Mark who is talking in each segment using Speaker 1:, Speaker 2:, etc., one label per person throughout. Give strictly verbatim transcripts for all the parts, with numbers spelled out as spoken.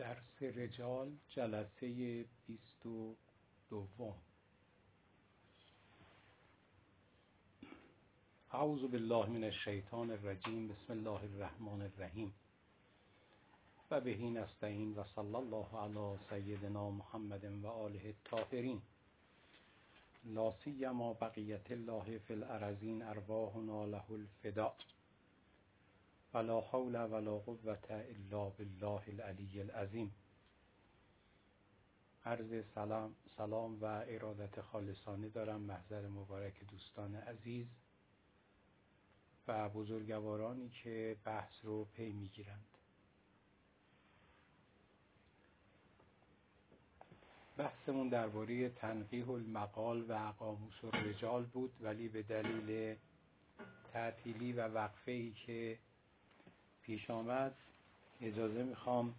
Speaker 1: درس رجال جلسه بیست و دوم. اعوذ بالله من الشیطان الرجیم. بسم الله الرحمن الرحیم و به نستعین و صلی الله علی سیدنا محمد و آله الطاهرین. لا سیما بقیت الله فی الارضین ارواحنا له الفداء ولا حول ولا قوة الا بالله العلی العظیم. عرض سلام سلام و ارادت خالصانه دارم محضر مبارک دوستان عزیز و بزرگوارانی که بحث رو پی میگیرند. بحثمون درباره تنقیح المقال و قاموس الرجال بود، ولی به دلیل تعطیلی و وقفه‌ای که پیش آمد اجازه میخوام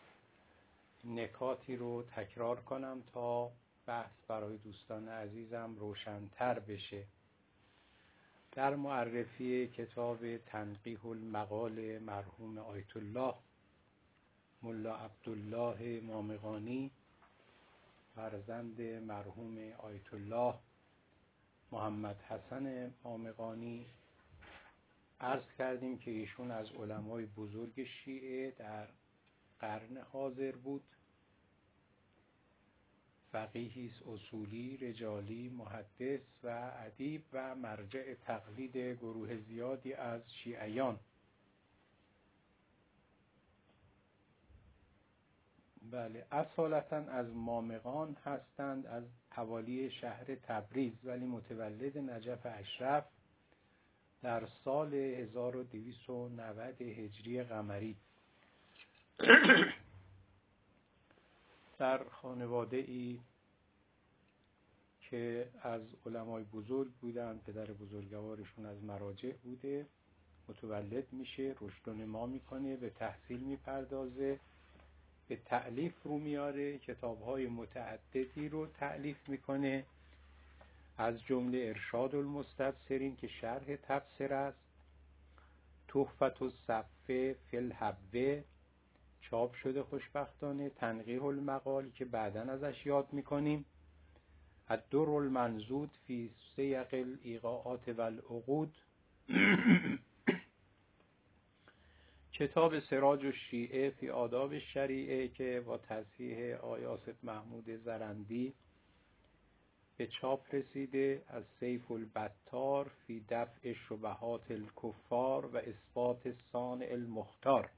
Speaker 1: نکاتی رو تکرار کنم تا بحث برای دوستان عزیزم روشن‌تر بشه. در معرفی کتاب تنقیح المقال مرحوم آیت الله ملا عبدالله مامغانی، فرزند مرحوم آیت الله محمد حسن مامغانی، عرض کردیم که ایشون از علمای بزرگ شیعه در قرن حاضر بود. فقیهی اصولی، رجالی، محدث و ادیب و مرجع تقلید گروه زیادی از شیعیان. بله، اصالتا از مامغان هستند، از حوالی شهر تبریز، ولی متولد نجف اشرف در سال هزار و دویست و نود هجری قمری در خانواده ای که از علمای بزرگ بودند. پدر بزرگوارشون از مراجع بوده. متولد میشه، رشد و نما میکنه، به تحصیل میپردازه، به تألیف رو میاره، کتابهای متعددی رو تألیف میکنه، از جمله ارشاد المستبصرین که شرح تفسیر است، تحفة الصفه فی الحوه چاپ شده خوشبختانه، تنقیح المقال که بعداً ازش یاد میکنیم، الدر المنضود فی سیاق الایقاعات و العقود، کتاب سراج الشیعه فی آداب الشریعه که با تصحیح آقای آصف محمود زرندی به چاپ رسیده، از سیف البتار فی دفع شبهات الکفار و اثبات صانع المختار،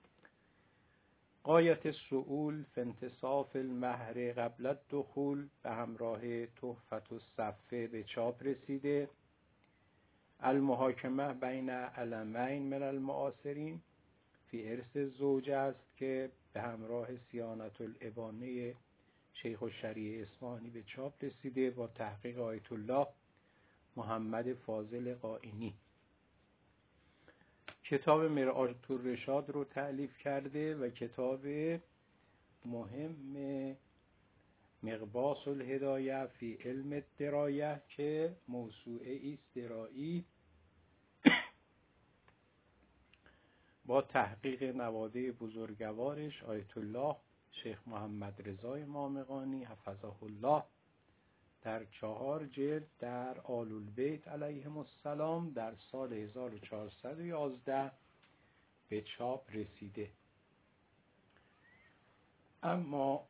Speaker 1: غایت السؤول فی انتصاف المهر قبل الدخول به همراه تحفة الصفه به چاپ رسیده، المحاکمه بین علمین من المعاصرین فی ارث الزوجه است که به همراه صیانة الابانه شیخ الشریعه اصفهانی به چاپ رسیده با تحقیق آیت الله محمد فاضل قائنی. کتاب مرآة الرشاد رو تألیف کرده و کتاب مهم مغباس الهدایه فی علم الدرایه که موسوعه است درایی با تحقیق نواده بزرگوارش آیت الله شیخ محمد رضای مامغانی حفظه الله در چهار جلد در آل البیت علیهم السلام در سال هزار و چهارصد و یازده به چاپ رسیده. اما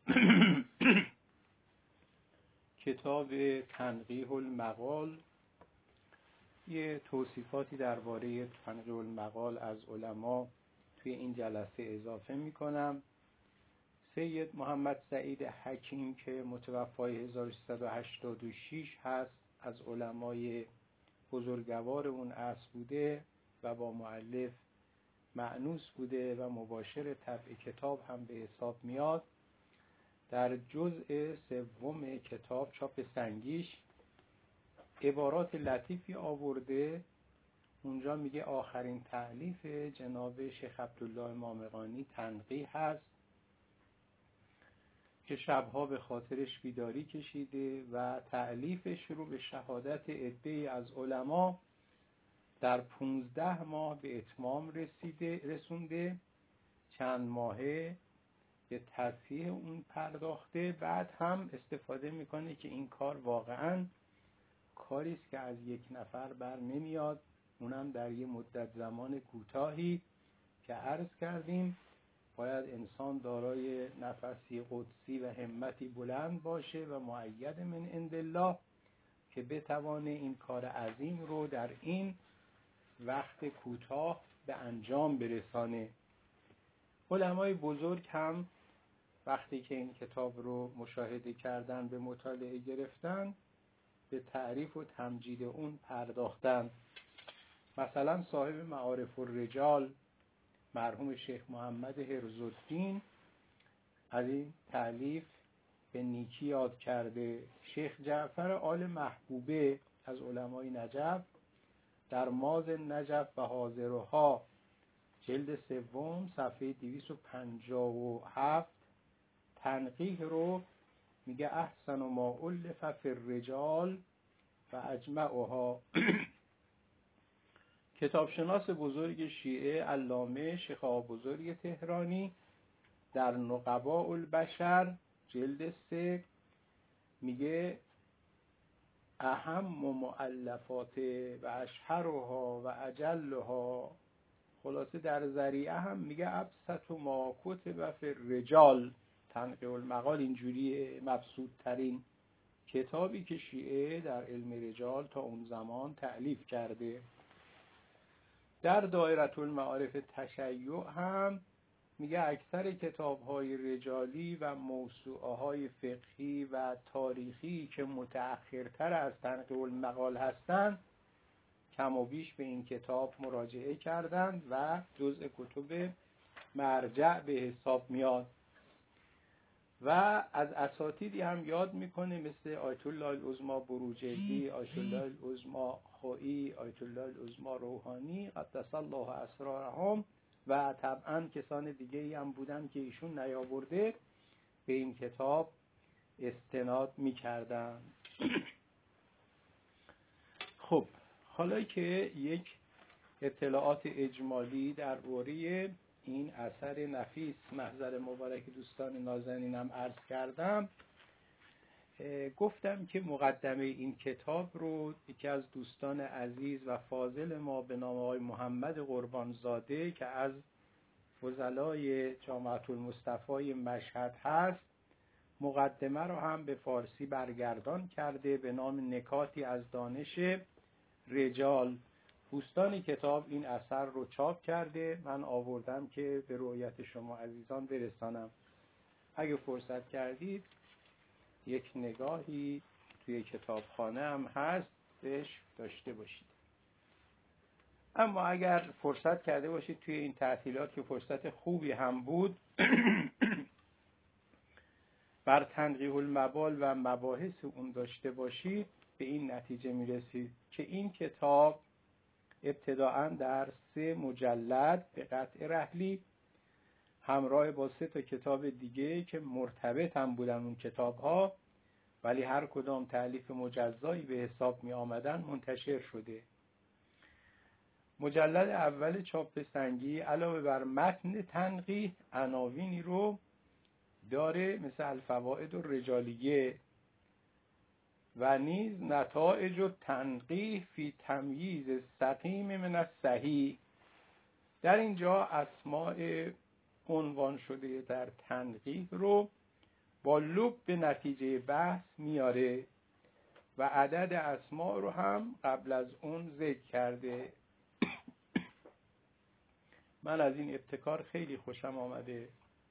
Speaker 1: کتاب تنقیح المقال یه توصیفاتی درباره تنقیح المقال از علما توی این جلسه اضافه میکنم. سید محمد سعید حکیم که متوفای هزار و سیصد و هشتاد و شش هست، از علمای بزرگوار اون عصر بوده و با مؤلف مأنوس بوده و مباشر طبع کتاب هم به حساب میاد. در جزء سوم کتاب چاپ سنگیش عبارات لطیفی آورده. اونجا میگه آخرین تألیف جناب شیخ عبدالله مامغانی تنقیح هست که شبها به خاطرش بیداری کشیده و تألیفش رو به شهادت عده‌ای از علما در پونزده ماه به اتمام رسیده رسونده. چند ماهه به تصحیح اون پرداخته، بعد هم استفاده میکنه که این کار واقعاً کاری است که از یک نفر بر نمیاد، اونم در یه مدت زمان کوتاهی که عرض کردیم باید انسان دارای نفسی قدسی و همتی بلند باشه و مؤید من عند الله که بتوانه این کار عظیم رو در این وقت کوتاه به انجام برسانه. علمای بزرگ هم وقتی که این کتاب رو مشاهده کردن، به مطالعه گرفتن، به تعریف و تمجید اون پرداختن. مثلا صاحب معارف الرجال مرحوم شیخ محمد حرزالدین از این تألیف به نیکی یاد کرده. شیخ جعفر آل محبوبه از علمای نجف در ماز نجف و حاضرها جلد سوم صفحه دویست و پنجاه و هفت تنقیح رو میگه احسن ما الف فی الرجال و اجمعها. کتابشناس بزرگ شیعه علامه شیخ آقا بزرگ تهرانی در نقباء البشر جلد سه میگه اهم مؤلفات و اشهرها و اجلها، خلاصه در ذریعه هم میگه ابسط ما کتب فی الرجال. تنقیح المقال اینجوری مبسوط ترین کتابی که شیعه در علم رجال تا اون زمان تألیف کرده. در دایره المعارف تشیع هم میگه اکثر کتاب‌های رجالی و موسوعه‌های فقهی و تاریخی که متأخرتر از تنقیح المقال هستند کم و بیش به این کتاب مراجعه کردند و جزء کتب مرجع به حساب میاد. و از اساتیدی هم یاد میکنه مثل آیت الله العظما بروجردی، آیت الله العظما خویی، آیت الله العظما روحانی قدس الله اسرارهم و طبعا کسان دیگه هم بودن که ایشون نیاورده به این کتاب استناد میکردن. خب حالا که یک اطلاعات اجمالی درباره این اثر نفیس محضر مبارک دوستان نازنینم عرض کردم، گفتم که مقدمه این کتاب رو یکی از دوستان عزیز و فاضل ما به نام آقای محمد قربانزاده که از فضلای جامعة المصطفی مشهد هست، مقدمه رو هم به فارسی برگردان کرده به نام نکاتی از دانش رجال. دوستان کتاب این اثر رو چاپ کرده، من آوردم که به رؤیت شما عزیزان برسانم. اگه فرصت کردید یک نگاهی توی کتابخانه هم هست بهش داشته باشید. اما اگر فرصت کرده باشید توی این تعطیلات که فرصت خوبی هم بود بر تنقیح المبال و مباحث اون داشته باشید، به این نتیجه میرسید که این کتاب ابتداعاً در سه مجلد به قطع رحلی همراه با سه تا کتاب دیگه که مرتبط هم بودن اون کتاب ها ولی هر کدام تألیف مجزایی به حساب می آمدن منتشر شده. مجلد اول چاپ سنگی علاوه بر متن تنقیح عناوینی رو داره مثل الفوائد الرجالیه و نیز نتایج و تنقیح فی تمییز سقیم من الصحیح. در اینجا اسماء عنوان شده در تنقیح رو با لب به نتیجه بحث میاره و عدد اسماء رو هم قبل از اون ذکر کرده. من از این ابتکار خیلی خوشم آمده.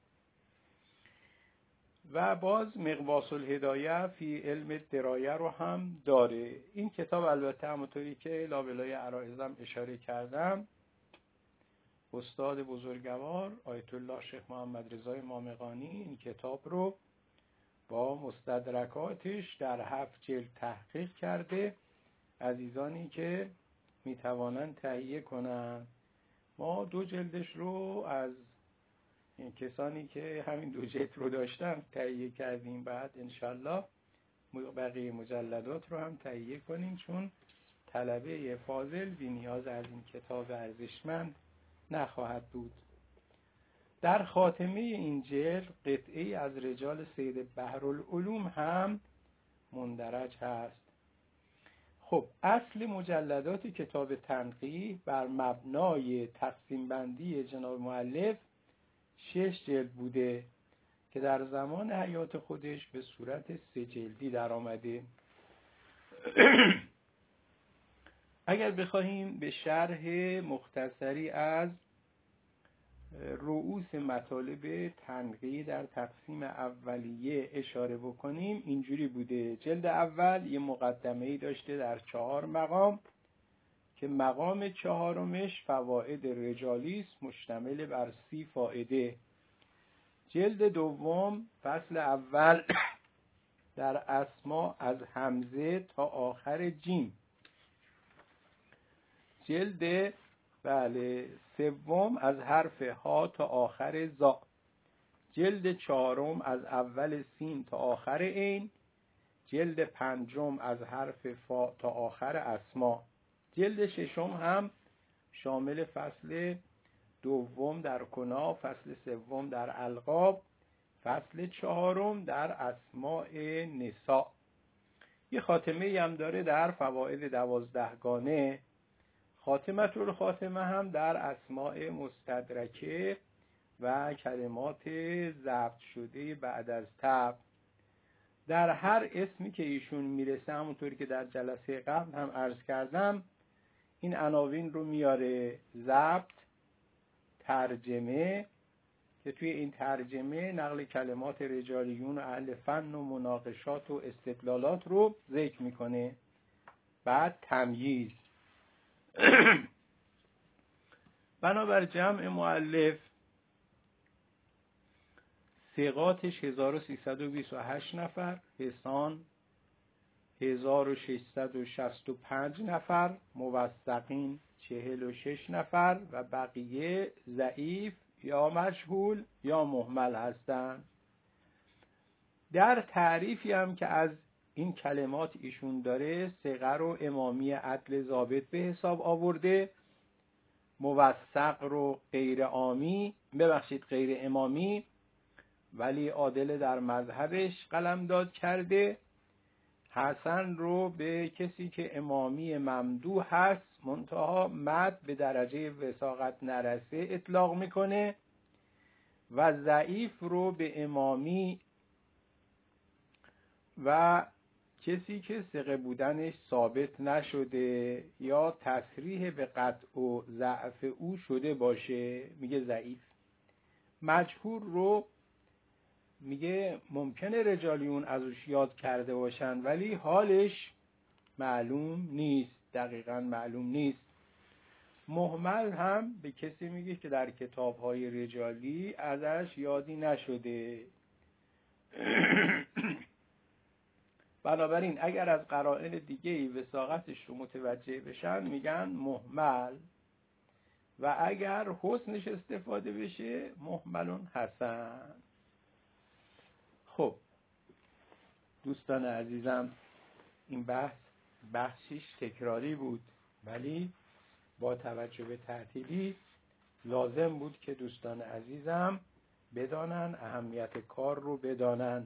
Speaker 1: و باز مقباس الهدایه فی علم درایه رو هم داره. این کتاب البته همونطوری که لابلای عرایزم اشاره کردم استاد بزرگوار آیت الله شیخ محمد رضای مامقانی این کتاب رو با مستدرکاتش در هفت جلد تحقیق کرده. عزیزانی که میتوانند تهیه کنند، ما دو جلدش رو از این کسانی که همین دو جلد رو داشتن تهیه کردیم، بعد انشالله بقیه مجلدات رو هم تهیه کنیم چون طلبه فاضل بی نیاز از این کتاب ارزشمند نخواهد بود. در خاتمه این جلد قطعه‌ای از رجال سید بحرالعلوم هم مندرج هست. خب اصل مجلدات کتاب تنقیح بر مبنای تقسیم بندی جناب مؤلف شش جلد بوده که در زمان حیات خودش به صورت سه جلدی در آمده. اگر بخواهیم به شرح مختصری از رؤوس مطالب تنقیح در تقسیم اولیه اشاره بکنیم، اینجوری بوده: جلد اول یه مقدمه‌ای داشته در چهار مقام که مقام چهارمش فواید رجالی است مشتمل بر سی فائده. جلد دوم فصل اول در اسما از همزه تا آخر جیم. جلد بله سوم از حرف ها تا آخر زا. جلد چهارم از اول سین تا آخر عین. جلد پنجم از حرف فا تا آخر اسما. جلد ششم هم شامل فصل دوم در کنا، فصل سوم در القاب، فصل چهارم در اسماء نساء. یه خاتمه هم داره در فواید دوازدهگانه. خاتمه الخاتمه هم در اسماء مستدرکه و کلمات ضبط شده بعد از تب. در هر اسمی که ایشون میرسه، همونطوری که در جلسه قبل هم عرض کردم، این عناوین رو میاره: ضبط، ترجمه که توی این ترجمه نقل کلمات رجالیون و اهل فن و مناقشات و استدلالات رو ذکر میکنه. بعد تمییز. بنابر جمع مؤلف ثقاتش هزار و سیصد و بیست و هشت نفر، حسان هزار و ششصد و شصت و پنج نفر، موثقین چهل و شش نفر و بقیه ضعیف یا مجهول یا مهمل هستند. در تعریفی هم که از این کلمات ایشون داره، ثقه رو امامی عدل ضابط به حساب آورده، موثق رو غیر عامی ببخشید غیر امامی ولی عادل در مذهبش قلمداد کرده، حسن رو به کسی که امامی ممدوح هست منتها مد به درجه وثاقت نرسه اطلاق میکنه، و ضعیف رو به امامی و کسی که ثقه بودنش ثابت نشده یا تصریح به قطع و ضعف او شده باشه میگه ضعیف. مجهول رو میگه ممکنه رجالیون ازش یاد کرده باشن ولی حالش معلوم نیست، دقیقاً معلوم نیست. مهمل هم به کسی میگه که در کتاب‌های رجالی ازش یادی نشده. بنابراین اگر از قرائن دیگه‌ای وثاقتش رو متوجه بشن میگن مهمل، و اگر حسنش استفاده بشه مهملون حسن. خب دوستان عزیزم، این بحث بخشیش تکراری بود ولی با توجه به ترتیبی لازم بود که دوستان عزیزم بدانن، اهمیت کار رو بدانن.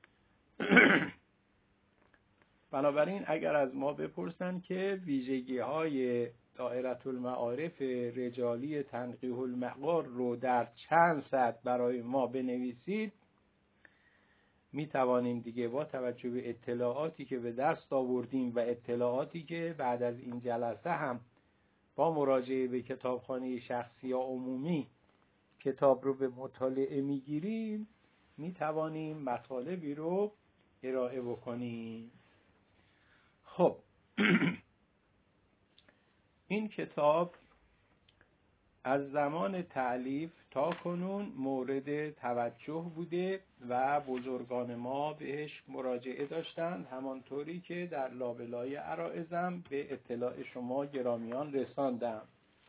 Speaker 1: بنابراین اگر از ما بپرسن که ویژگی های دائره المعارف رجالی تنقیح المقال رو در چند سطر برای ما بنویسید، می توانیم دیگه با توجه به اطلاعاتی که به دست آوردیم و اطلاعاتی که بعد از این جلسه هم با مراجعه به کتابخانه شخصی یا عمومی کتاب رو به مطالعه میگیریم، می توانیم مطالبی رو ارائه بکنیم. خب این کتاب از زمان تألیف تا کنون مورد توجه بوده و بزرگان ما بهش مراجعه داشتند، همانطوری که در لابلای عرائضم به اطلاع شما گرامیان رساندم.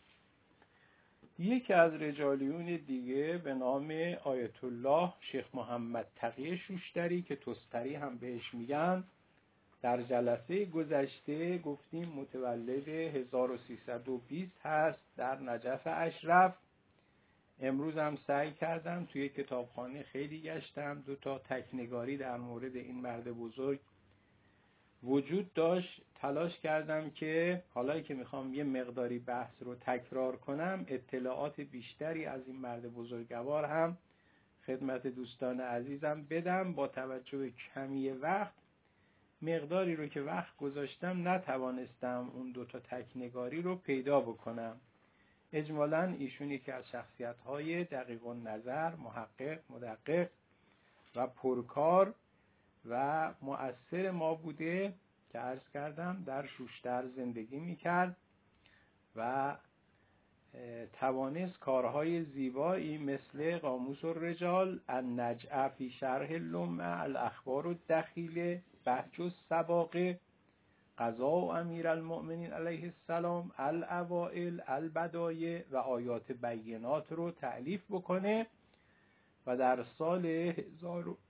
Speaker 1: یکی از رجالیون دیگه به نام آیت الله شیخ محمد تقی شوشتری که تستری هم بهش میگن، در جلسه گذشته گفتیم متولد هزار و سیصد و بیست هست در نجف اشرف امروز هم سعی کردم توی کتابخانه خیلی گشتم، دو تا تکنگاری در مورد این مرد بزرگ وجود داشت. تلاش کردم که حالا که میخوام یه مقداری بحث رو تکرار کنم، اطلاعات بیشتری از این مرد بزرگوار هم خدمت دوستان عزیزم بدم. با توجه به کمی وقت، مقداری رو که وقت گذاشتم نتوانستم اون دو تا تکنگاری رو پیدا بکنم. اجمالاً ایشون یکی از شخصیت‌های دقیق النظر، محقق، مدقق و پرکار و مؤثر ما بوده که عرض کردم در شوشتر زندگی میکرد و توانست کارهای زیبایی مثل قاموس الرجال، النجع فی شرح اللمع، الاخبار الدخیله، بهج السواقه، قضاء امیر المؤمنین علیه السلام، الاوائل، البدایع و آیات بینات رو تألیف بکنه و در سال هزار و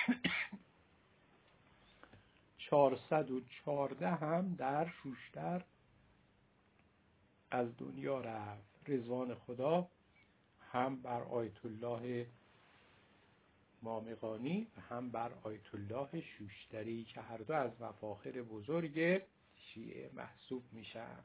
Speaker 1: چهارصد و چهارده هم در شوشتر از دنیا رفت. رضوان خدا هم بر آیت الله مامقانی و هم بر آیت الله شوشتری که هر دو از مفاخر بزرگ شیعه محسوب میشن.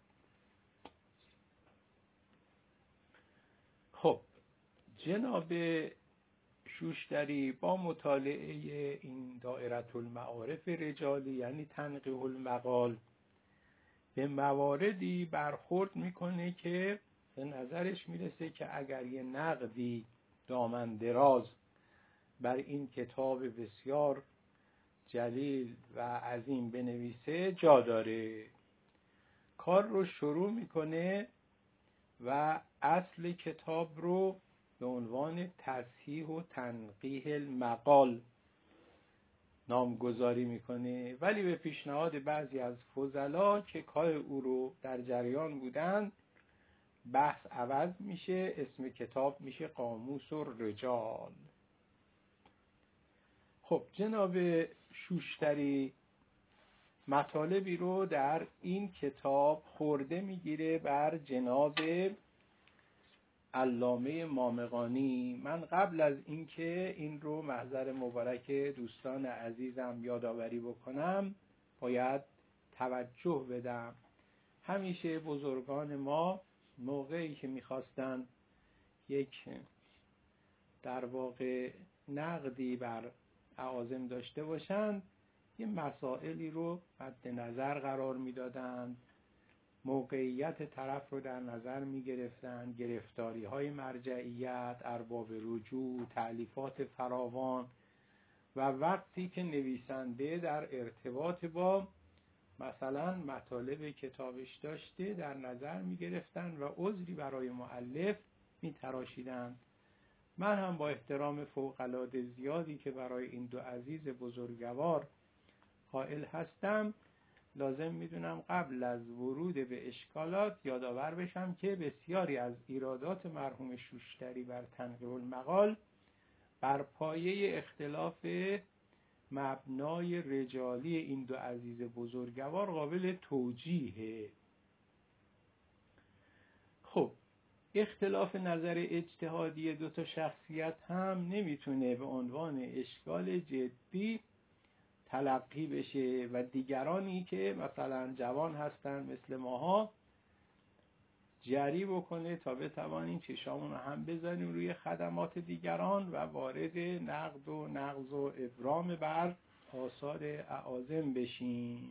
Speaker 1: خب جناب شوشتری با مطالعه این دائره المعارف رجالی یعنی تنقیح المقال به مواردی برخورد میکنه که به نظرش میرسه که اگر یه نقدی دامن دراز بر این کتاب بسیار جلیل و عظیم بنویسه جا داره. کار رو شروع میکنه و اصل کتاب رو به عنوان تصحیح و تنقیح المقال نامگذاری میکنه، ولی به پیشنهاد بعضی از فضلا که کار او رو در جریان بودن بحث عوض میشه، اسم کتاب میشه قاموس الرجال. خب جناب شوشتری مطالبی رو در این کتاب خورده میگیره بر جناب علامه مامقانی. من قبل از اینکه این رو محضر مبارک دوستان عزیزم یادآوری بکنم باید توجه بدم. همیشه بزرگان ما موقعی که میخواستن یک در واقع نقدی بر اعاظم داشته باشند یه مسائلی رو مد نظر قرار میدادند، موقعیت طرف رو در نظر می گرفتن، گرفتاری های مرجعیت، ارباب رجوع، تألیفات فراوان و وقتی که نویسنده در ارتباط با مثلا مطالب کتابش داشته در نظر می گرفتن و عذری برای مؤلف می تراشیدن. من هم با احترام فوق‌العاده زیادی که برای این دو عزیز بزرگوار قائل هستم لازم میدونم قبل از ورود به اشکالات یادآور بشم که بسیاری از ایرادات مرحوم شوشتری بر تنقیح المقال بر پایه اختلاف مبنای رجالی این دو عزیز بزرگوار قابل توجیهه. خب اختلاف نظر اجتهادی دو تا شخصیت هم نمیتونه به عنوان اشکال جدی تلقی بشه و دیگرانی که مثلا جوان هستن مثل ماها جری بکنه تا بتوانیم چشامون رو هم بزنیم روی خدمات دیگران و وارد نقد و نقض و ابرام بر آثار اعاظم بشیم.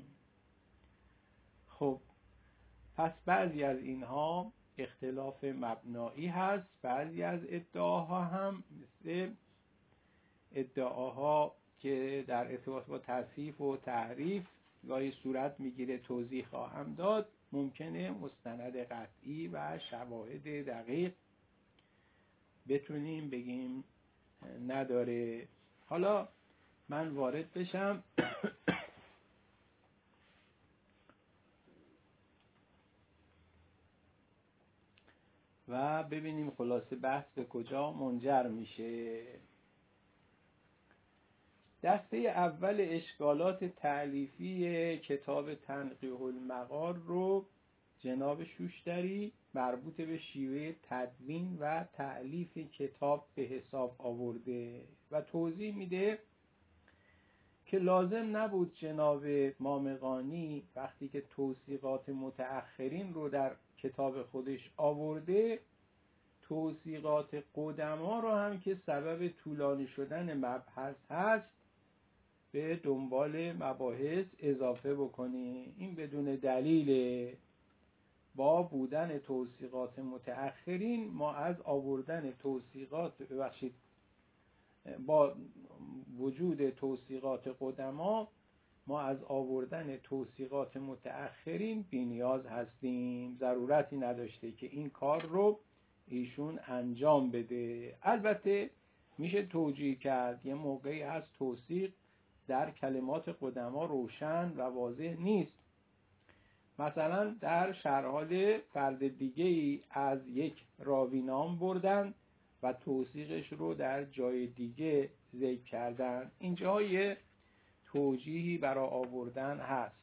Speaker 1: خب پس بعضی از اینها اختلاف مبنایی هست، بعضی از ادعاها هم مثل ادعاها که در ارتباط با تصحیح و تحریف گاهی صورت میگیره توضیح خواهم داد، ممکنه مستند قطعی و شواهد دقیق بتونیم بگیم نداره. حالا من وارد بشم و ببینیم خلاصه بحث به کجا منجر میشه. دسته اول اشکالات تألیفی کتاب تنقیح المقال رو جناب شوشتری مربوط به شیوه تدوین و تألیف کتاب به حساب آورده و توضیح میده که لازم نبود جناب مامقانی وقتی که توثیقات متأخرین رو در کتاب خودش آورده توثیقات قدما رو هم که سبب طولانی شدن مبحث هست به دنبال مباحث اضافه بکنی. این بدون دلیل. با بودن توثیقات متأخرین ما از آوردن توثیقات ببخشید با وجود توثیقات قدما ما از آوردن توثیقات متأخرین بی‌نیاز هستیم. ضرورتی نداشته که این کار رو ایشون انجام بده. البته میشه توجیه کرد یه موقعی هست توثیق در کلمات قدما روشن و واضح نیست. مثلا در شرحال فرد دیگه‌ای از یک راوی نام بردن و توثیقش رو در جای دیگه ذکر کردن. اینجا یه توجیهی برای آوردن هست.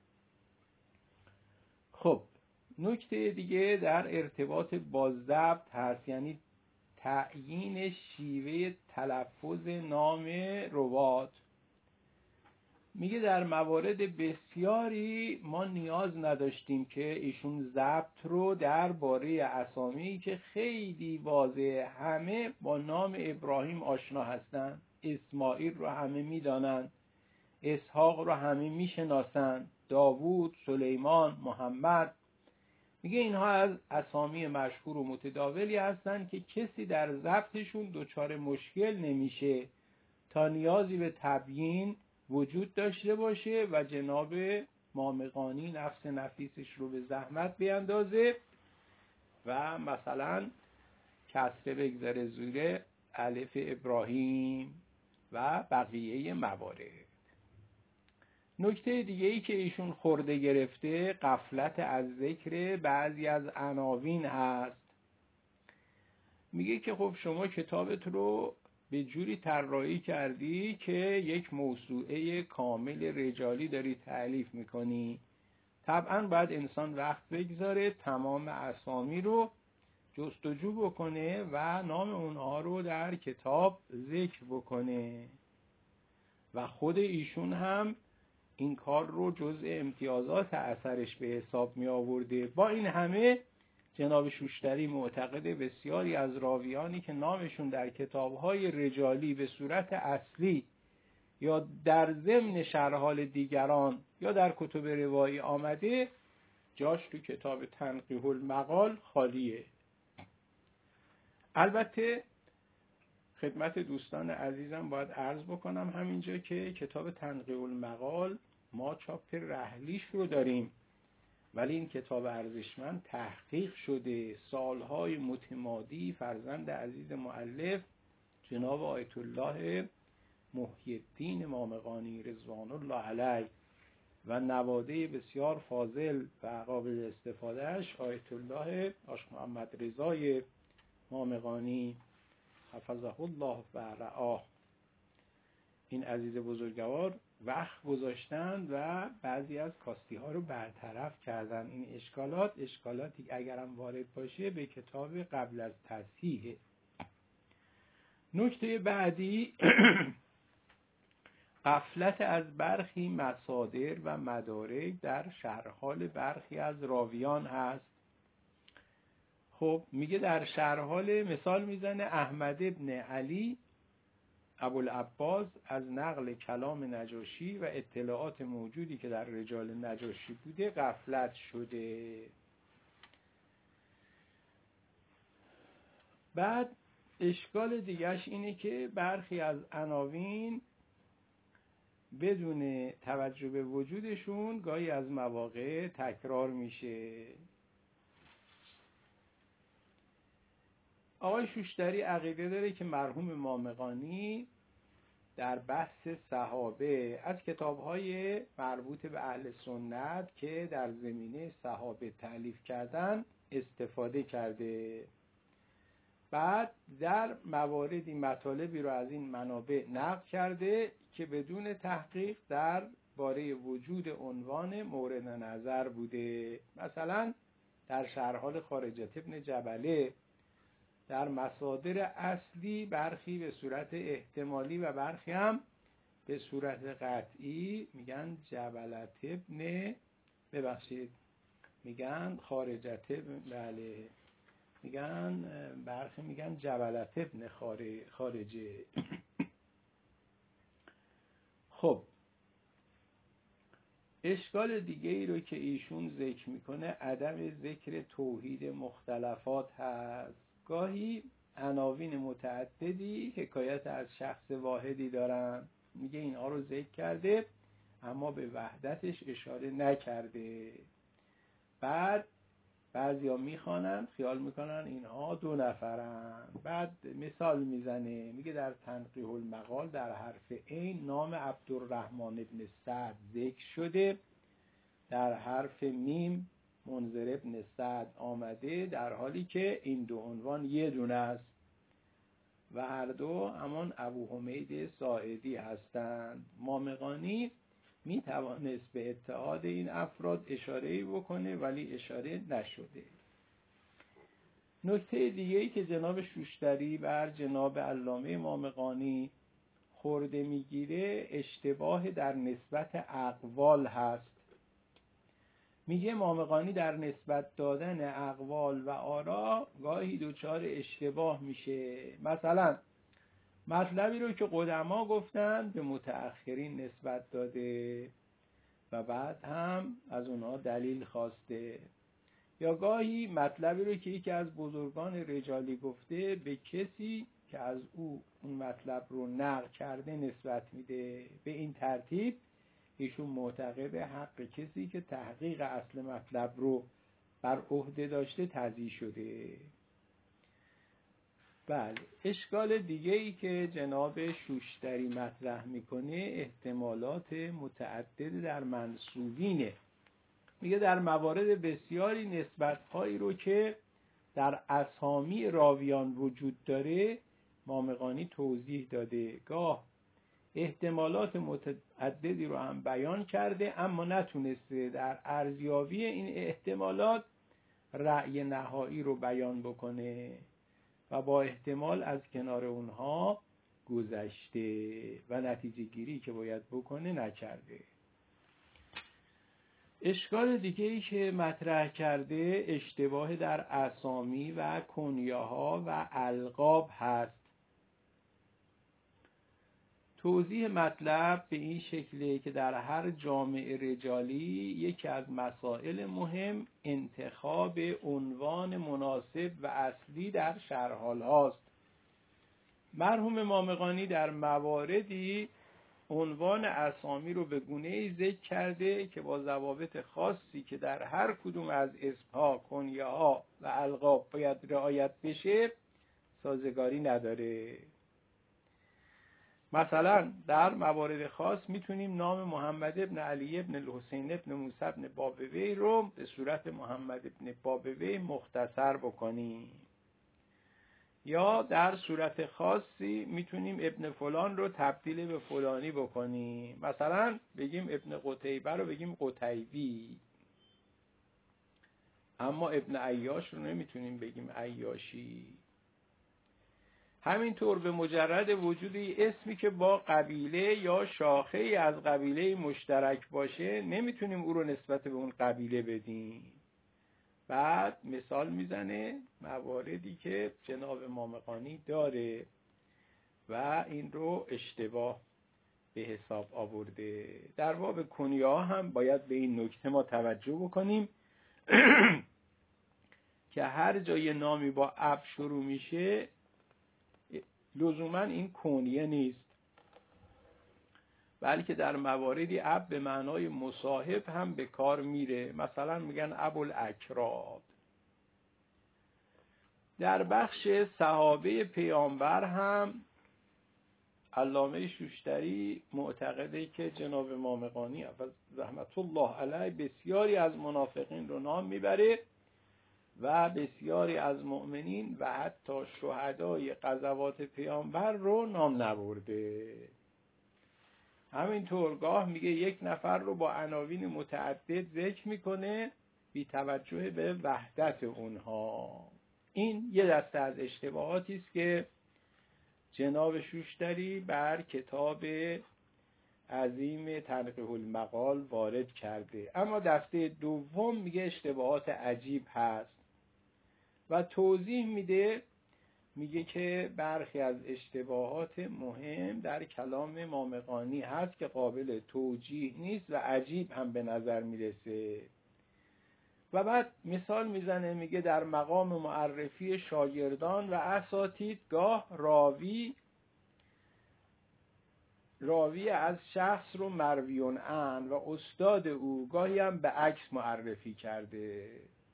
Speaker 1: خب نکته دیگه در ارتباط با ضبط هست، یعنی تعیین شیوه تلفظ نام روات. میگه در موارد بسیاری ما نیاز نداشتیم که ایشون ضبط رو درباره اسامی که خیلی واضحه همه با نام ابراهیم آشنا هستن، اسماعیل رو همه میدانن، اسحاق رو همه میشناسن، داوود، سلیمان، محمد. میگه اینها از اسامی مشهور و متداولی هستن که کسی در ضبطشون دچار مشکل نمیشه تا نیازی به تبیین وجود داشته باشه و جناب مامقانی نفس نفیسش رو به زحمت بیندازه و مثلا کسره بگذاره زیر الف ابراهیم و بقیه موارد. نکته دیگه ای که ایشون خورده گرفته غفلت از ذکر بعضی از عناوین هست. میگه که خب شما کتابت رو به جوری طراحی کردی که یک موسوعه کامل رجالی داری تألیف میکنی. طبعا باید انسان وقت بگذاره تمام اسامی رو جستجو بکنه و نام اونها رو در کتاب ذکر بکنه و خود ایشون هم این کار رو جزء امتیازات اثرش به حساب می آورده. با این همه جناب شوشتری معتقد بسیاری از راویانی که نامشون در کتاب‌های رجالی به صورت اصلی یا در ضمن شرحال دیگران یا در کتب روایی آمده جاش تو کتاب تنقیح المقال خالیه. البته خدمت دوستان عزیزم باید عرض بکنم همینجا که کتاب تنقیح المقال ما چاپ رحلیش رو داریم، ولی این کتاب ارزشمند تحقیق شده، سالهای متمادی فرزند عزیز مؤلف جناب آیت الله محی الدین مامقانی رضوان الله علیه و نواده بسیار فاضل و قابل استفادهش آیت الله آشق محمد رضای مامقانی حفظه الله و رعاه، این عزیز بزرگوار وقت گذاشتن و بعضی از کاستی ها رو برطرف کردن. این اشکالات اشکالاتی اگرم وارد باشه به کتاب قبل از تصحیح. نکته بعدی غفلت از برخی مصادر و مدارک در شرحال برخی از راویان هست. خب میگه در شرحال مثال میزنه احمد ابن علی ابوالعباس از نقل کلام نجاشی و اطلاعات موجودی که در رجال نجاشی بوده غفلت شده. بعد اشکال دیگرش اینه که برخی از عناوین بدون توجه به وجودشون گاهی از مواقع تکرار میشه. آقای شوشتری عقیده داره که مرحوم مامقانی در بحث صحابه از کتاب‌های مربوط به اهل سنت که در زمینه صحابه تألیف کردن استفاده کرده. بعد در مواردی مطالبی رو از این منابع نقل کرده که بدون تحقیق در باره وجود عنوان مورد نظر بوده. مثلا در شرحال خارجة ابن جبله در مصادر اصلی برخی به صورت احتمالی و برخی هم به صورت قطعی میگن جبلت ابن ببخشید میگن خارجة ابن بله میگن برخی میگن جبلت ابن خارجه. خب اشکال دیگه ای رو که ایشون ذکر میکنه عدم ذکر توحید مختلفات هست. گاهی عناوین متعددی حکایت از شخص واحدی دارن، میگه اینها رو ذکر کرده اما به وحدتش اشاره نکرده. بعد بعضیا میخوانن خیال میکنن اینها دو نفرن. بعد مثال میزنه، میگه در تنقیح المقال در حرف عین نام عبدالرحمن ابن سعد ذکر شده، در حرف میم منذر ابن سعد آمده، در حالی که این دو عنوان یه دونه است و هر دو همان ابو حمید ساعدی هستند. مامقانی می توانست به اتحاد این افراد اشاره‌ای بکنه ولی اشاره نشده. نکته دیگه‌ای که جناب شوشتری بر جناب علامه مامقانی خورده میگیره اشتباه در نسبت اقوال هست. میگه مامقانی در نسبت دادن اقوال و آرا گاهی دچار اشتباه میشه. مثلا مطلبی رو که قدما گفتن به متأخرین نسبت داده و بعد هم از اونها دلیل خواسته، یا گاهی مطلبی رو که یکی از بزرگان رجالی گفته به کسی که از او اون مطلب رو نقل کرده نسبت میده. به این ترتیب ایشون معتقد حق کسی که تحقیق اصل مطلب رو بر عهده داشته تضییع شده. بله، اشکال دیگه ای که جناب شوشتری مطرح میکنه احتمالات متعدد در منسوبینه. میگه در موارد بسیاری نسبت‌هایی رو که در اسامی راویان وجود داره مامقانی توضیح داده، گاه احتمالات متعددی رو هم بیان کرده اما نتونسته در ارزیابی این احتمالات رأی نهایی رو بیان بکنه و با احتمال از کنار اونها گذشته و نتیجه گیری که باید بکنه نکرده. اشکال دیگه ای که مطرح کرده اشتباه در اسامی و کنیاها و القاب هست. توضیح مطلب به این شکله که در هر جامعه رجالی یکی از مسائل مهم انتخاب عنوان مناسب و اصلی در شرحال هاست. مرحوم مامقانی در مواردی عنوان اسامی رو به گونه‌ای ذکر کرده که با ضوابط خاصی که در هر کدوم از اسمها، کنیه‌ها و القاب باید رعایت بشه سازگاری نداره. مثلا در موارد خاص میتونیم نام محمد ابن علی ابن الحسین ابن موسی ابن بابوی رو به صورت محمد ابن بابوی مختصر بکنیم، یا در صورت خاصی میتونیم ابن فلان رو تبدیل به فلانی بکنیم. مثلا بگیم ابن قتیبه رو بگیم قتیبی، اما ابن عیاش رو نمیتونیم بگیم عیاشی. همینطور به مجرد وجود اسمی که با قبیله یا شاخه ای از قبیله مشترک باشه نمیتونیم او رو نسبت به اون قبیله بدیم. بعد مثال میزنه مواردی که جناب مامقانی داره و این رو اشتباه به حساب آورده. در باب کنیه هم باید به این نکته ما توجه بکنیم که هر جای نامی با اب شروع میشه لزوما این کنیه نیست، بلکه در مواردی اب به معنای مصاحب هم به کار میره. مثلا میگن ابوالاکراد. در بخش صحابه پیامبر هم علامه شوشتری معتقده که جناب مامقانی رحمت الله علیه بسیاری از منافقین رو نام میبره و بسیاری از مؤمنین و حتی شهدای غزوات پیامبر رو نام نبرده. همینطور گاه میگه یک نفر رو با عناوین متعدد ذکر میکنه بی توجه به وحدت اونها. این یه دسته از اشتباهاتی است که جناب شوشتری بر کتاب عظیم تنقیح المقال وارد کرده. اما دسته دوم میگه اشتباهات عجیب هست و توضیح میده، میگه که برخی از اشتباهات مهم در کلام مامقانی هست که قابل توجیه نیست و عجیب هم به نظر میرسه. و بعد مثال میزنه، میگه در مقام معرفی شاگردان و اساتید گاه راوی راوی از شخص رو مرویون عن و استاد او گاهی هم به عکس معرفی کرده.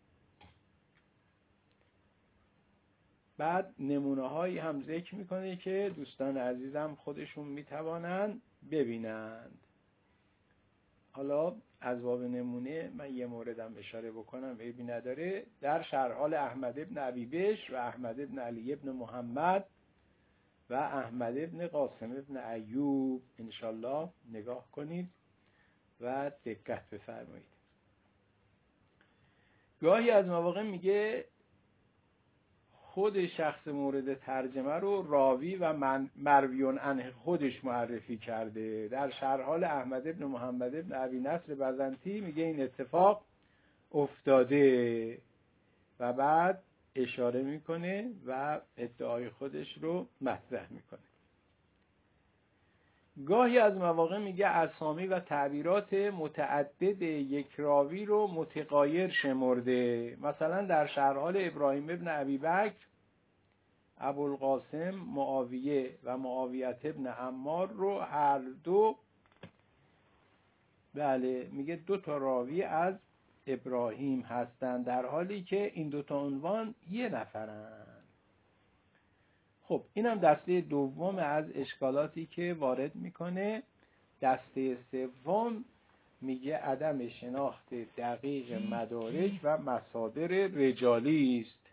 Speaker 1: بعد نمونه هایی هم ذکر میکنه که دوستان عزیزم خودشون میتوانند ببینند. حالا از باب نمونه من یه موردم اشاره بکنم، عیبی نداره. در شرح حال احمد ابن ابی بشر و احمد ابن علی ابن محمد و احمد ابن قاسم ابن ایوب انشالله نگاه کنید و دقت بفرمایید. گاهی از مواقع میگه خود شخص مورد ترجمه رو راوی و مرویون عنه خودش معرفی کرده. در شرح حال احمد ابن محمد ابن ابی نصر بزنطی میگه این اتفاق افتاده و بعد اشاره میکنه و ادعای خودش رو مطرح میکنه. گاهی از مواقع میگه اسامی و تعبیرات متعدد یک راوی رو متغایر شمرده. مثلا در شرح حال ابراهیم ابن ابی بکر ابوالقاسم معاویه و معاویت ابن عمار رو هر دو بله میگه دو تا راوی از ابراهیم هستند، در حالی که این دو تا عنوان یه نفرن. خب اینم دسته دوم از اشکالاتی که وارد میکنه. دسته سوم میگه عدم شناخت دقیق مدارک و مصادر رجالی است.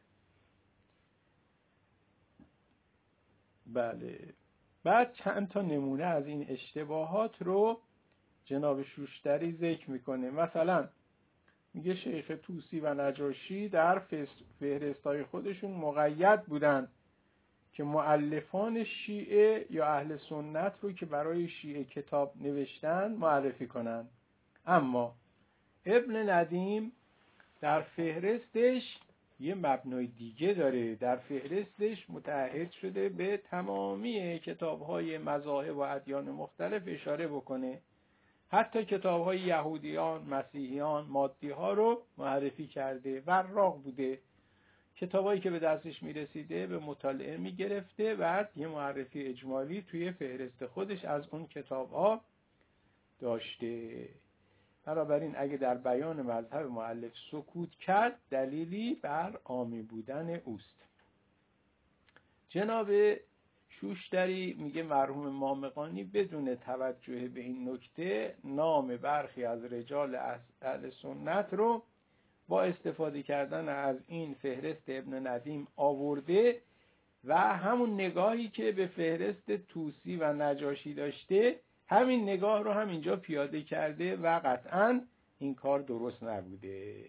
Speaker 1: بله. بعد چند تا نمونه از این اشتباهات رو جناب شوشتری ذکر میکنه. مثلا میگه شیخ طوسی و نجاشی در فهرستای خودشون مقید بودن که مؤلفان شیعه یا اهل سنت رو که برای شیعه کتاب نوشتن معرفی کنن، اما ابن ندیم در فهرستش یه مبنای دیگه داره. در فهرستش متعهد شده به تمامی کتاب‌های مذاهب و ادیان مختلف اشاره بکنه، حتی کتاب‌های یهودیان، مسیحیان، مادی‌ها رو معرفی کرده. وراق بوده، کتابایی که به دستش میرسیده به مطالعه میگرفته، بعد یه معرفی اجمالی توی فهرست خودش از اون کتاب‌ها داشته. بنابراین اگه در بیان مذهب مؤلف سکوت کرد دلیلی بر عامی بودن اوست. جناب شوشتری میگه مرحوم مامقانی بدون توجه به این نکته نام برخی از رجال اهل سنت رو با استفاده کردن از این فهرست ابن ندیم آورده و همون نگاهی که به فهرست طوسی و نجاشی داشته همین نگاه رو هم اینجا پیاده کرده و قطعاً این کار درست نبوده.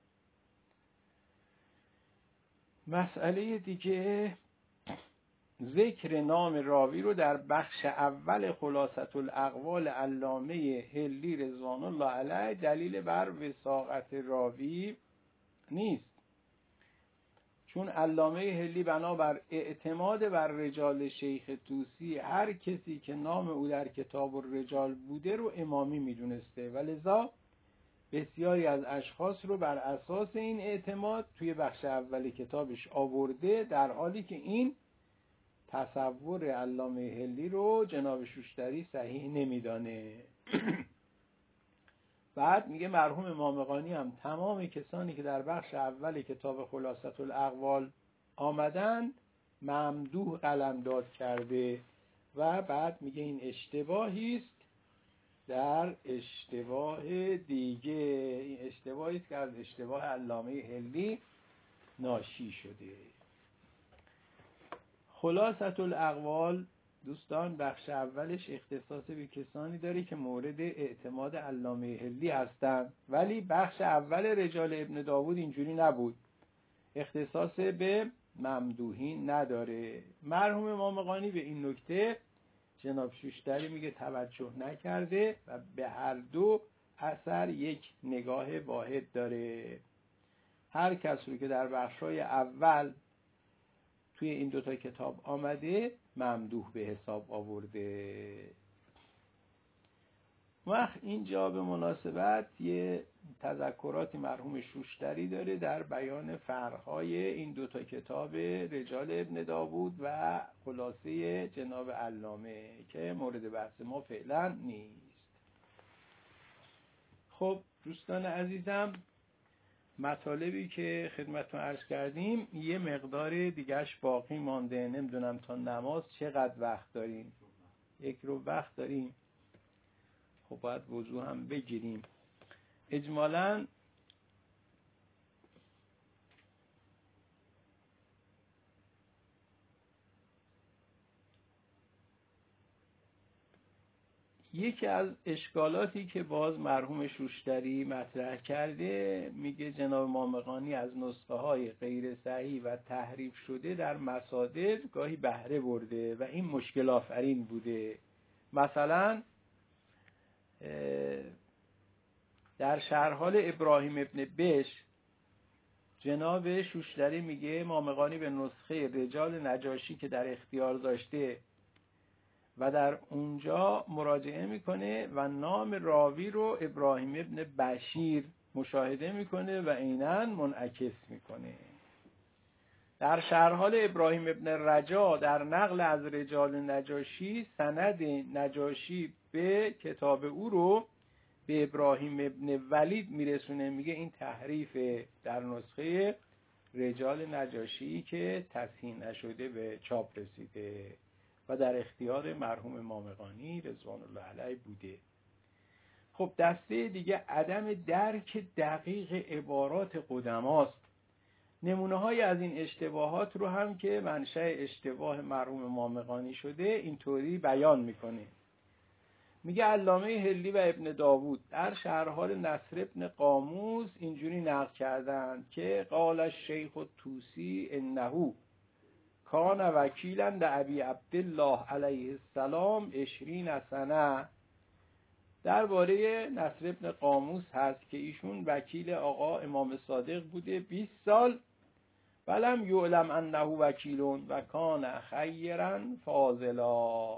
Speaker 1: مسئله دیگه ذکر نام راوی رو در بخش اول خلاصة الاقوال علامه حلی رضوان الله علیه دلیل بر وثاقت راوی نیست، چون علامه حلی بنابر اعتماد بر رجال شیخ طوسی هر کسی که نام او در کتاب الرجال بوده رو امامی میدونسته و لذا بسیاری از اشخاص رو بر اساس این اعتماد توی بخش اول کتابش آورده، در حالی که این تصور علامه حلی رو جناب شوشتری صحیح نمیدانه. بعد میگه مرحوم مامقانی هم تمام کسانی که در بخش اول کتاب خلاصة الاقوال آمدن ممدوح قلمداد کرده و بعد میگه این اشتباهی است در اشتباه دیگه. این اشتباهی است که از اشتباه علامه حلی ناشی شده. خلاصة الاقوال دوستان بخش اولش اختصاص به کسانی داره که مورد اعتماد علامه حلی هستند، ولی بخش اول رجال ابن داوود اینجوری نبود، اختصاص به ممدوحین نداره. مرحوم مامقانی به این نکته جناب شوشتری میگه توجه نکرده و به هر دو اثر یک نگاه واحد داره. هر کس رو که در بخشای اول توی این دوتا کتاب آمده ممدوح به حساب آورده. وقت اینجا به مناسبت یه تذکراتی مرحوم شوشتری داره در بیان فرق‌های این دوتا کتاب رجال ابن داوود و خلاصه جناب علامه که مورد بحث ما فعلا نیست. خب دوستان عزیزم، مطالبی که خدمتتون عرض کردیم یه مقدار دیگهش باقی مانده. نمیدونم تا نماز چقدر وقت داریم؟ یک رو وقت داریم. خب باید وضو هم بگیریم. اجمالاً یکی از اشکالاتی که باز مرحوم شوشتری مطرح کرده، میگه جناب مامقانی از نسخه های غیر صحیح و تحریف شده در مصادر گاهی بهره برده و این مشکل آفرین بوده. مثلا در شرحال ابراهیم ابن بش جناب شوشتری میگه مامقانی به نسخه رجال نجاشی که در اختیار داشته و در اونجا مراجعه میکنه و نام راوی رو ابراهیم ابن بشیر مشاهده میکنه و عیناً منعکس میکنه. در شرحال ابراهیم ابن رجا در نقل از رجال نجاشی سند نجاشی به کتاب او رو به ابراهیم ابن ولید میرسونه، میگه این تحریف در نسخه رجال نجاشی که تصحیح نشده به چاپ رسیده و در اختیار مرحوم مامقانی رضوان الله علیه بوده. خب دسته دیگه عدم درک دقیق عبارات قدماست. نمونه های از این اشتباهات رو هم که منشأ اشتباه مرحوم مامقانی شده اینطوری بیان میکنه. میگه علامه حلی و ابن داوود در شرحال نصر ابن قاموس اینجوری نقل کردند که قال الشیخ الطوسی انه کان وکیلا لابی عبدالله علیه السلام عشرین سنه. درباره نصر ابن قاموس هست که ایشون وکیل آقا امام صادق بوده بیست سال. ولم یعلم انه وکیلون و کان خیرا فاضلا.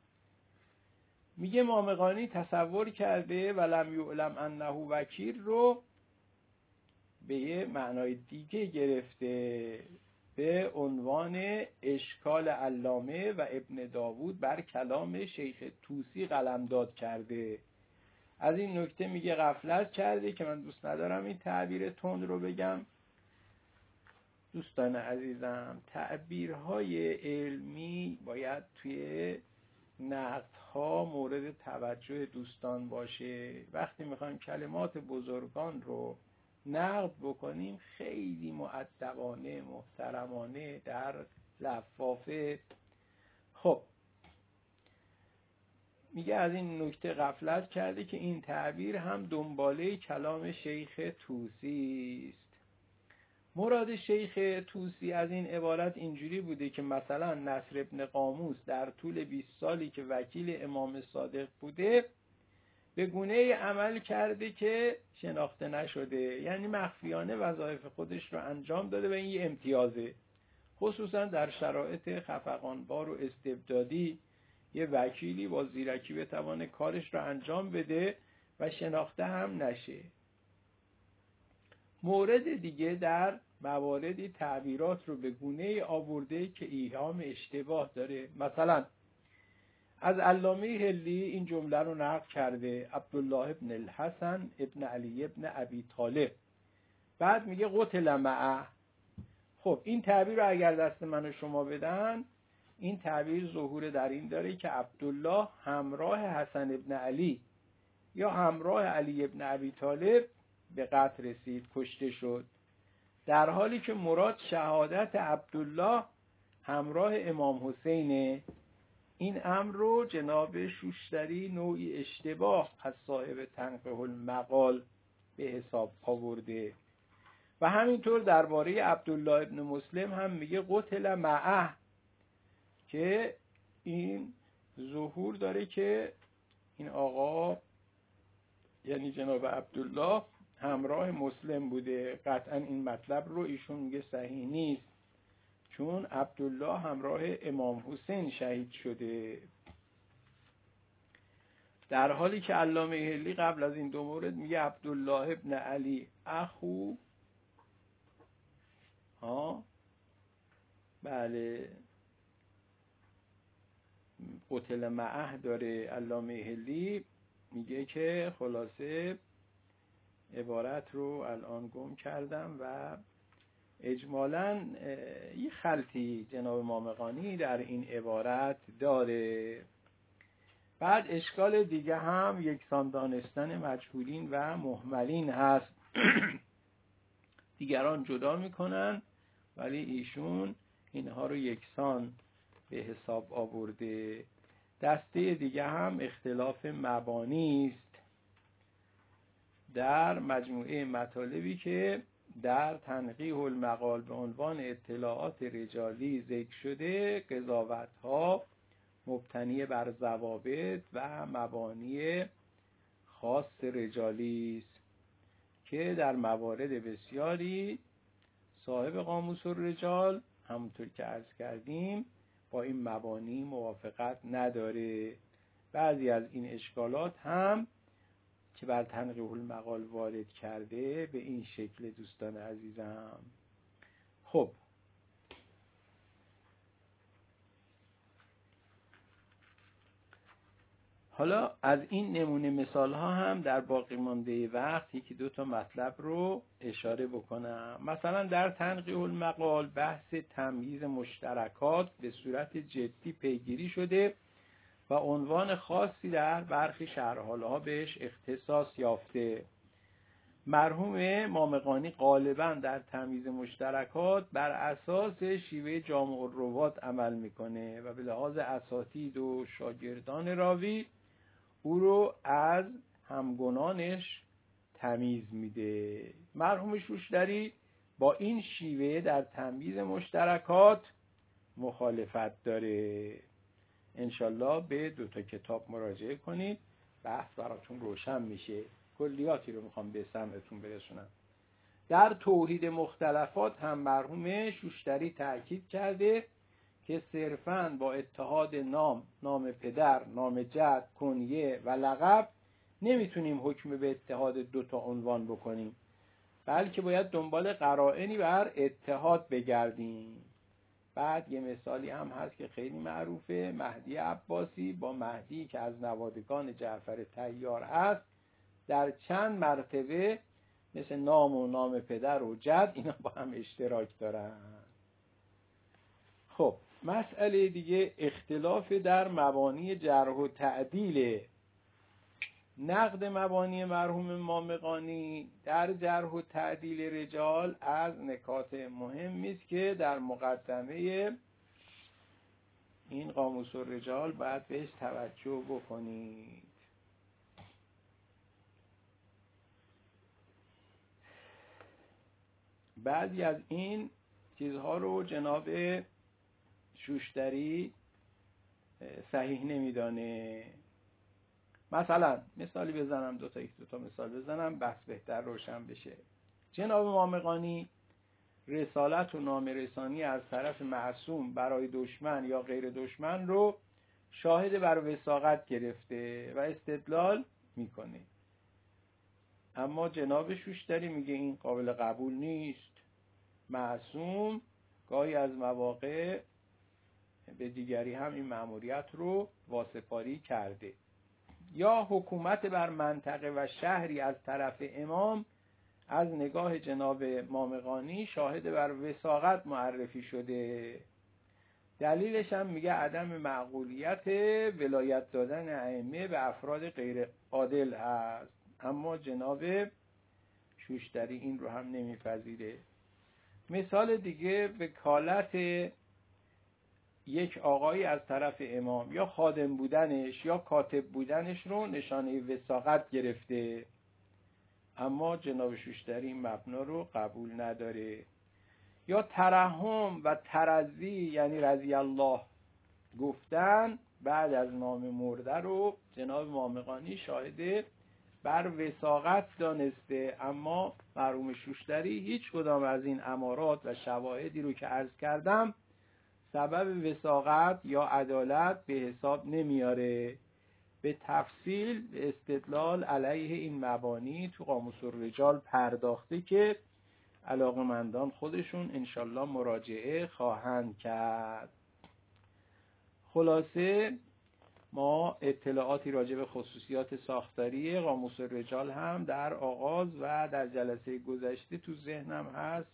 Speaker 1: میگه مامقانی تصور کرده ولم یعلم انه وکیل رو به یه معنای دیگه گرفته، به عنوان اشکال علامه و ابن داوود بر کلام شیخ طوسی قلمداد کرده. از این نکته میگه غفلت کرده که من دوست ندارم این تعبیر تند رو بگم. دوستان عزیزم، تعبیرهای علمی باید توی نقدها مورد توجه دوستان باشه. وقتی میخوایم کلمات بزرگان رو نقد بکنیم خیلی مؤدبانه محترمانه در لفافه. خب میگه از این نکته غفلت کرده که این تعبیر هم دنباله کلام شیخ طوسی است. مراد شیخ طوسی از این عبارت اینجوری بوده که مثلا نصر ابن قاموس در طول بیست سالی که وکیل امام صادق بوده به گونه‌ای عمل کرده که شناخته نشده، یعنی مخفیانه وظایف خودش رو انجام داده و این یه امتیازه. خصوصا در شرایط خفقانبار و استبدادی یه وکیلی با زیرکی بتوانه کارش رو انجام بده و شناخته هم نشه. مورد دیگه در مواردی تعبیرات رو به گونه‌ای آورده که ایهام اشتباه داره. مثلا از علامه حلی این جمله رو نقل کرده عبدالله ابن الحسن ابن علی ابن ابی طالب، بعد میگه قتل معه. خب این تعبیر رو اگر دست من و شما بدن، این تعبیر ظهور در این داره که عبدالله همراه حسن ابن علی یا همراه علی ابن ابی طالب به قتل رسید، کشته شد، در حالی که مراد شهادت عبدالله همراه امام حسینه. این امر رو جناب شوشتری نوعی اشتباه از صاحب تنقیح المقال به حساب آورده و همینطور درباره عبدالله ابن مسلم هم میگه قتل معه، که این ظهور داره که این آقا یعنی جناب عبدالله همراه مسلم بوده. قطعا این مطلب رو ایشون میگه صحیح نیست، چون عبدالله همراه امام حسین شهید شده، در حالی که علامه حلی قبل از این دو مورد میگه عبدالله ابن علی اخو ها بله قتل معه داره. علامه حلی میگه که خلاصه عبارت رو الان گم کردم و اجمالاً یه خلطی جناب مامقانی در این عبارت داره. بعد اشکال دیگه هم یکسان دانستن مجهولین و مهملین هست. دیگران جدا میکنن ولی ایشون اینها رو یکسان به حساب آورده. دسته دیگه هم اختلاف مبانی است در مجموعه مطالبی که در تنقیح المقال به عنوان اطلاعات رجالی ذکر شده. قضاوت‌ها مبتنی بر ضوابط و مبانی خاص رجالی است که در موارد بسیاری صاحب قاموس الرجال همونطور که عرض کردیم با این مبانی موافقت نداره. بعضی از این اشکالات هم که بر تنقیح المقال وارد کرده به این شکل دوستان عزیزم. خب حالا از این نمونه مثال ها هم در باقی مانده وقت یکی دو تا مطلب رو اشاره بکنم. مثلا در تنقیح المقال بحث تمییز مشترکات به صورت جدی پیگیری شده و عنوان خاصی در برخی شرح‌ها بهش اختصاص یافته. مرحوم مامقانی غالباً در تمییز مشترکات بر اساس شیوه جامع الروات عمل میکنه و به لحاظ اساتید و شاگردان راوی او رو از همگنانش تمیز میده. مرحوم شوشتری با این شیوه در تمییز مشترکات مخالفت داره. انشالله به دو تا کتاب مراجعه کنید، بحث براتون روشن میشه. کلیاتی رو میخوام به سمعتون برسونم. در توحید مختلفات هم مرحوم شوشتری تأکید کرده که صرفاً با اتحاد نام، نام پدر، نام جد، کنیه و لقب نمیتونیم حکم به اتحاد دو تا عنوان بکنیم، بلکه باید دنبال قرائنی بر اتحاد بگردیم. بعد یه مثالی هم هست که خیلی معروفه، مهدی عباسی با مهدی که از نوادگان جعفر طیار هست در چند مرتبه مثل نام و نام پدر و جد اینا با هم اشتراک دارن. خب مسئله دیگه اختلاف در مبانی جرح و تعدیل. نقد مبانی مرحوم مامقانی در جرح و تعدیل رجال از نکات مهمی است که در مقدمه این قاموس الرجال باید بهش توجه بکنید. بعضی از این چیزها رو جناب شوشتری صحیح نمیدانه. مثلا مثالی بزنم، دو تا یک دو تا مثال بزنم بحث بهتر روشن بشه. جناب مامقانی رسالت و نامرسانی از طرف معصوم برای دشمن یا غیر دشمن رو شاهد بر وثاقت گرفته و استدلال میکنه، اما جناب شوشتری میگه این قابل قبول نیست. معصوم گاهی از مواقع به دیگری هم این مأموریت رو واسپاری کرده. یا حکومت بر منطقه و شهری از طرف امام از نگاه جناب مامقانی شاهد بر وثاقت معرفی شده. دلیلش هم میگه عدم معقولیت ولایت دادن ائمه به افراد غیر عادل هست، اما جناب شوشتری این رو هم نمیپذیره. مثال دیگه وکالت یک آقایی از طرف امام یا خادم بودنش یا کاتب بودنش رو نشانه وثاقت گرفته، اما جناب شوشتری این مبنا رو قبول نداره. یا ترحم و ترضی یعنی رضی الله گفتن بعد از نام مرده رو جناب مامقانی شاهد بر وثاقت دانسته، اما مرحوم شوشتری هیچ کدام از این امارات و شواهدی رو که عرض کردم سبب وثاقت یا عدالت به حساب نمیاره. به تفصیل به استدلال علیه این مبانی تو قاموس الرجال پرداخته که علاقه‌مندان خودشون انشالله مراجعه خواهند کرد. خلاصه ما اطلاعاتی راجع به خصوصیات ساختاری قاموس الرجال هم در آغاز و در جلسه گذشته تو ذهنم هست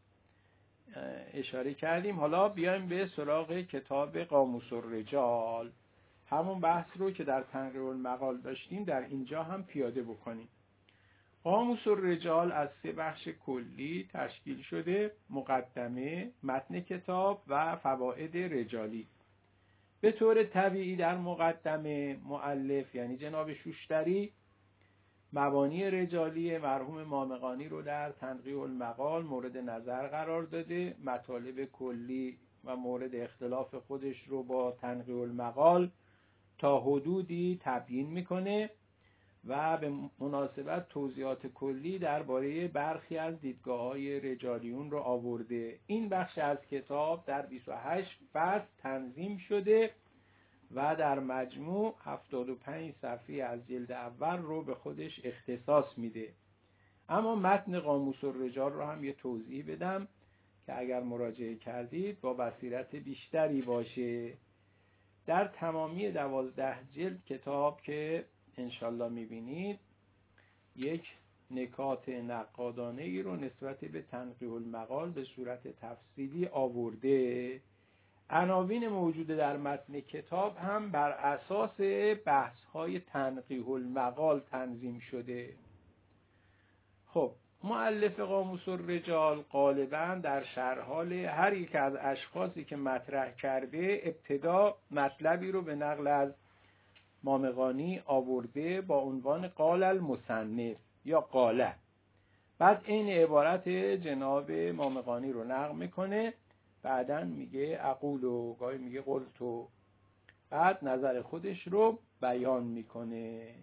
Speaker 1: اشاره کردیم. حالا بیایم به سراغ کتاب قاموس الرجال، همون بحث رو که در تنقیح المقال داشتیم در اینجا هم پیاده بکنیم. قاموس الرجال از سه بخش کلی تشکیل شده: مقدمه، متن کتاب و فواید رجالی. به طور طبیعی در مقدمه مؤلف یعنی جناب شوشتری مبانی رجالی مرحوم مامقانی رو در تنقیح المقال مورد نظر قرار داده، مطالب کلی و مورد اختلاف خودش رو با تنقیح المقال تا حدودی تبیین میکنه و به مناسبت توضیحات کلی درباره برخی از دیدگاه‌های رجالیون رو آورده. این بخش از کتاب در بیست و هشت فصل تنظیم شده و در مجموع هفتاد و پنج صفحه از جلد اول رو به خودش اختصاص میده. اما متن قاموس الرجال رو هم یه توضیح بدم که اگر مراجعه کردید با بصیرت بیشتری باشه. در تمامی دوازده جلد کتاب که انشالله میبینید یک نکات نقادانه ای رو نسبت به تنقیح المقال به صورت تفصیلی آورده. عناوین موجود در متن کتاب هم بر اساس بحث های تنقیح المقال تنظیم شده. خب مؤلف قاموس الرجال غالبا در شرح حال هر یک از اشخاصی که مطرح کرده ابتدا مطلبی رو به نقل از مامقانی آورده با عنوان قال المصنف یا قاله، بعد این عبارت جناب مامقانی رو نقل میکنه، بعدن میگه اقولو، گاهی میگه قلتو، بعد نظر خودش رو بیان میکنه.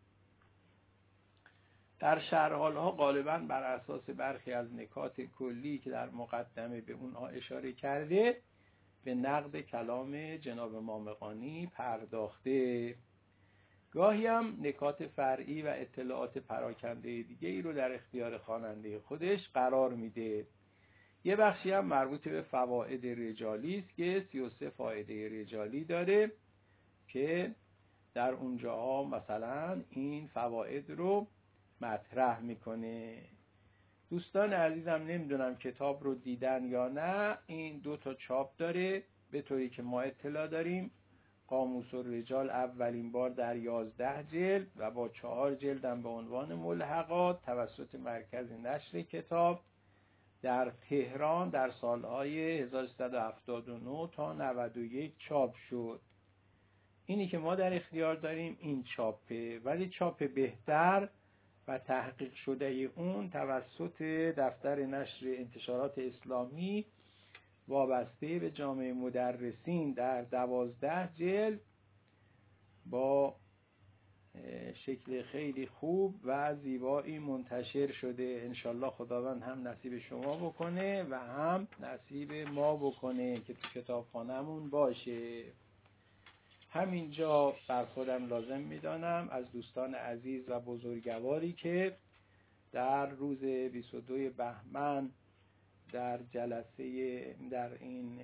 Speaker 1: در شرح حالها غالبا بر اساس برخی از نکات کلی که در مقدمه به اونها اشاره کرده به نقد کلام جناب مامقانی پرداخته. گاهی هم نکات فرعی و اطلاعات پراکنده دیگه ای رو در اختیار خواننده خودش قرار میده. یه بخشی هم مربوط به فواید رجالی است که سی و سه فایده رجالی داره که در اونجاها مثلا این فواید رو مطرح میکنه. دوستان عزیزم نمیدونم کتاب رو دیدن یا نه، این دو تا چاپ داره به طوری که ما اطلاع داریم. قاموس الرجال اولین بار در یازده جلد و با چهار جلد هم به عنوان ملحقات توسط مرکز نشر کتاب در تهران در سالهای هزار و سیصد و هفتاد و نه تا نود و یک چاپ شد. اینی که ما در اختیار داریم این چاپه، ولی چاپ بهتر و تحقیق شده اون توسط دفتر نشر انتشارات اسلامی وابسته به جامعه مدرسین در دوازده جلد با شکل خیلی خوب و زیبایی منتشر شده. انشالله خداوند هم نصیب شما بکنه و هم نصیب ما بکنه که تو کتابخانه‌مون باشه. همینجا بر خودم لازم میدانم از دوستان عزیز و بزرگواری که در روز بیست و دو بهمن در جلسه در این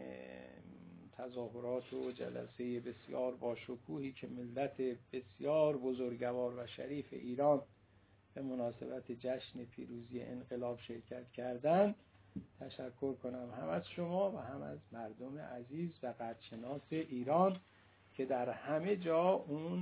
Speaker 1: تظاهرات و جلسه بسیار باشکوهی که ملت بسیار بزرگوار و شریف ایران به مناسبت جشن پیروزی انقلاب شرکت کردند تشکر کنم، هم از شما و هم از مردم عزیز و قدرشناس ایران که در همه جا اون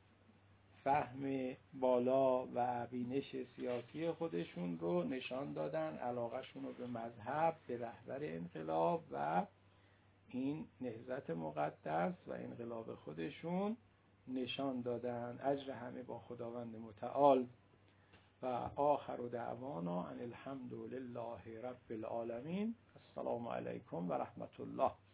Speaker 1: فهم بالا و بینش سیاسی خودشون رو نشان دادن، علاقهشون رو به مذهب، به رهبر انقلاب و این نهضت مقدس و انقلاب خودشون نشان دادن. اجر همه با خداوند متعال و آخر دعوانا ان الحمد لله رب العالمین. السلام علیکم و رحمت الله.